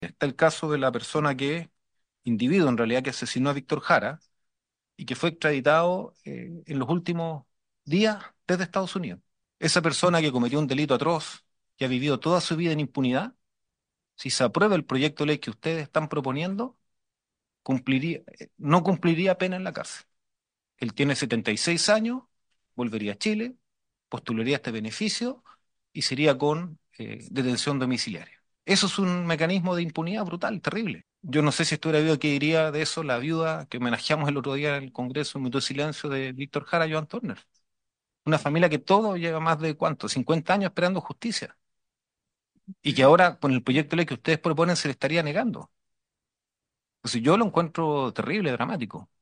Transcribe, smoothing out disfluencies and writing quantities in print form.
Está el caso de la persona individuo en realidad, que asesinó a Víctor Jara y que fue extraditado en los últimos días desde Estados Unidos. Esa persona que cometió un delito atroz, que ha vivido toda su vida en impunidad, si se aprueba el proyecto de ley que ustedes están proponiendo, no cumpliría pena en la cárcel. Él tiene 76 años, volvería a Chile, postularía este beneficio y sería con detención domiciliaria. Eso es un mecanismo de impunidad brutal, terrible. Yo no sé si estuviera vivo qué diría de eso la viuda que homenajeamos el otro día en el Congreso, en minuto de silencio, de Víctor Jara y Joan Turner. Una familia que todo lleva más de ¿cuánto? 50 años esperando justicia y que ahora con el proyecto de ley que ustedes proponen se le estaría negando. Entonces yo lo encuentro terrible, dramático.